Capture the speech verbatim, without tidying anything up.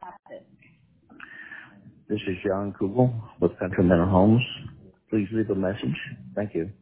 happen. This is John Kugel with Country Manor Homes. Please leave a message. Thank you.